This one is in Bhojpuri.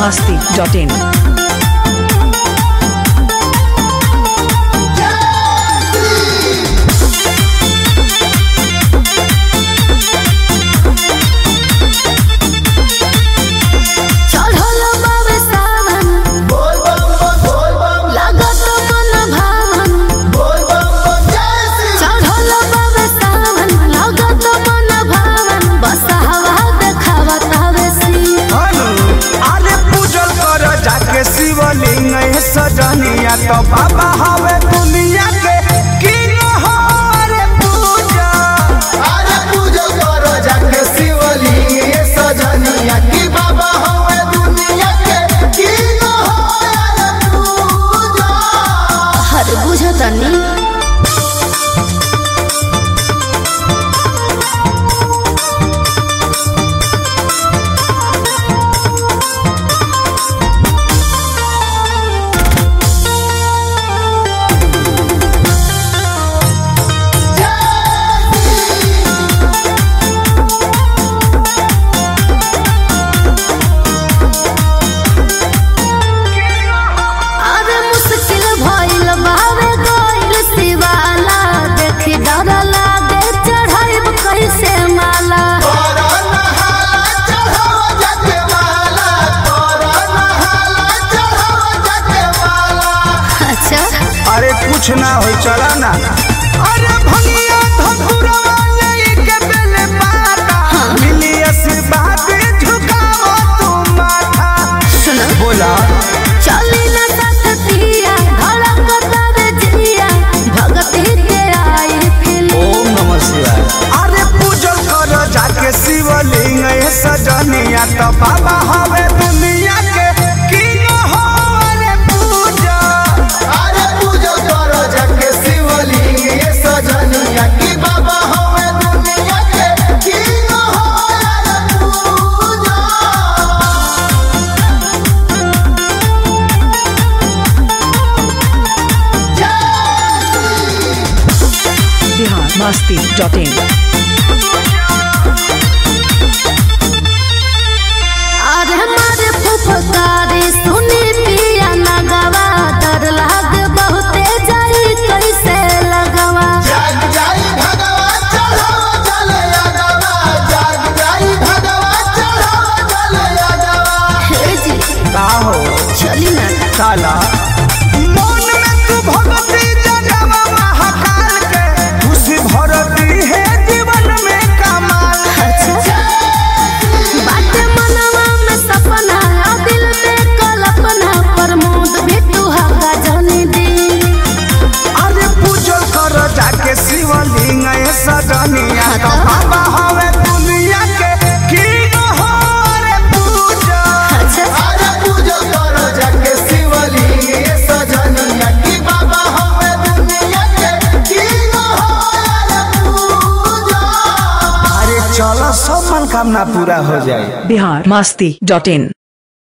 biharmasti.in. सजनिया तो बाबा हवे दुनिया के किंग हो रे पूजा। अरे पूजा करो जाके शिवलिंग ये सजनिया की बाबा हवे दुनिया के किंग हो रे पूजा। हर बुझा तनी अरे कुछ ना हो चला ना। अरे भंगिया धतुरवा लेके बेले पाता मिली आशीर्वाद झुकाओ तू माथा। सुन बोला चली ना सकतिया धड़कता रे जिया भगती के आई फिल। ओम नमः शिवाय। अरे पूजन करो जाके शिवलिंग ये सजनिया तो बाबा हवे दुनिया के किंग हो रे पूजा। अरे पूजा करो जाके शिवलिंग ये सजनिया की बाबा हवे दुनिया के किंग हो रे पूजा। biharmasti.in. अरे हमारे फुफकारी सुनी पिया नगवा डर लाग बहुते जाई कैसे लगवा। जाग जाई भगवा चढ़ावा चले यादवा जाग जाई भगवा चढ़ावा चले यादवा। हे जी का हो चली ना साला मन में तू भगती जगवा महाकाल के खुशी भरती है जीवन में कमाल। अच्छा बाटे मनवा में सपना और दिल में कल्पना प्रमोद भी तू हका जानी दी। अरे पूजन कर जाके शिवलिंग ये सजनिया तो बाबा हवे दुनिया के किंग हो रे पूजा। अच्छा अरे पूजा करो जाके शिवलिंग ये सजनिया की बाबा हवे दुनिया के किंग हो रे पूजा। अरे चलो सब मनोकामना पूरा हो जाए। biharmasti.in.